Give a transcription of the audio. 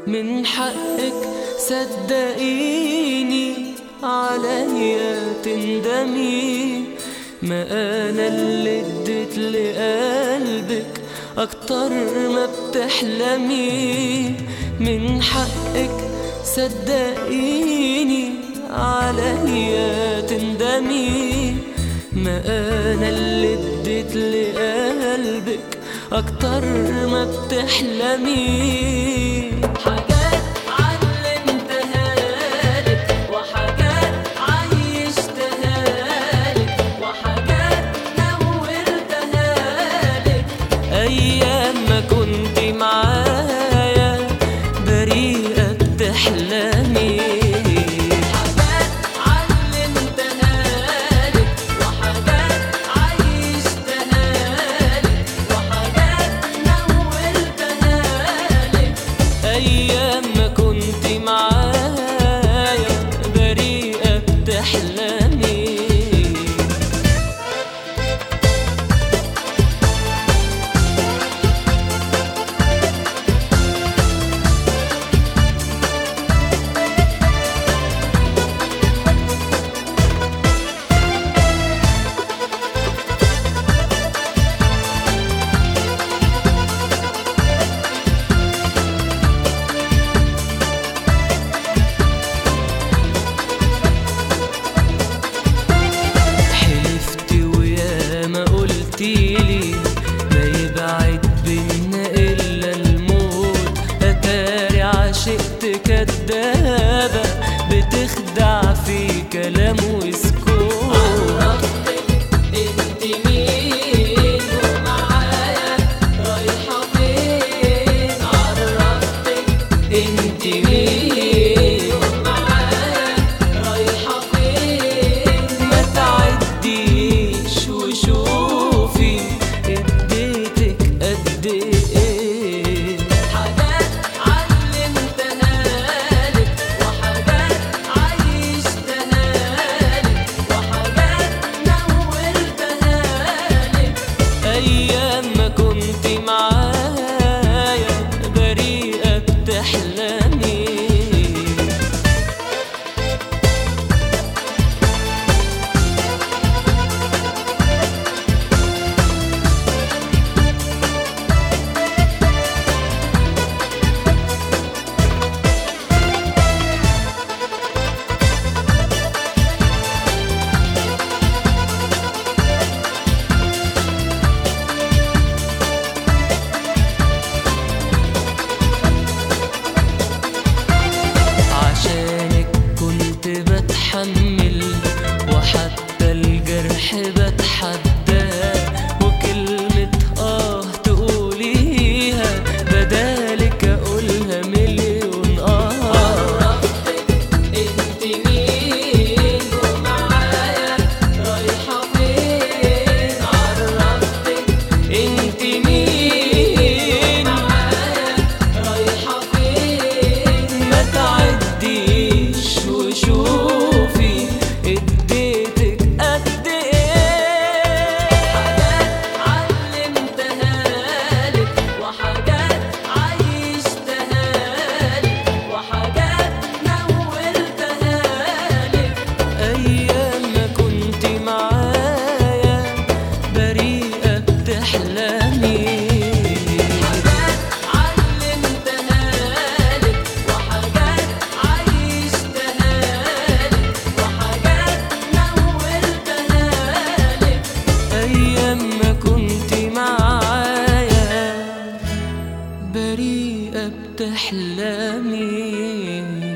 من حقك صدقيني عليا تندمي، ما انا اللي اديت لقلبك اكتر ما بتحلمي. من حقك صدقيني عليا تندمي، ما انا اللي اديت لقلبك اكتر ما بتحلمي. حاجات علمتها لك وحاجات عيشتها لك وحاجات نورتها لك، ايام ما كنت معايا بريئة بتحلمي. أيام ما كنت معايا بريئة بتحلمي. ما يبعد بينا إلا الموت، أتاري عشقت كدابة بتخدع في كلام وسكوت. عرفتك انت مين ومعايا رايحة فين، عرفتك انت مين ومعايا رايحة فين، ما تعديش وشوفي اديتك قد ايه. حاجات علمتها لك وحاجات عيشتها لك وحاجات نورتها لك، ايام ما كنت معايا بريئة بتحلمي. وحتى الجرح بتحداه، وكلمة تقوليها بدالك اقولها مليون عرفتك انت مين ومعايا رايحة فين، عرفتك انت مين ومعايا رايحة فين، ما تعديش وشوفي اديتك قد ايه. حاجات علمتها لك وحاجات عيشتها لك وحاجات نورتها لك، ايام ما كنت معايا بريئة بتحلمي. حاجات علمتها لك وحاجات عيشتها لك وحاجات نورتها لك، أيام ما كنت معايا بريئة بتحلمي.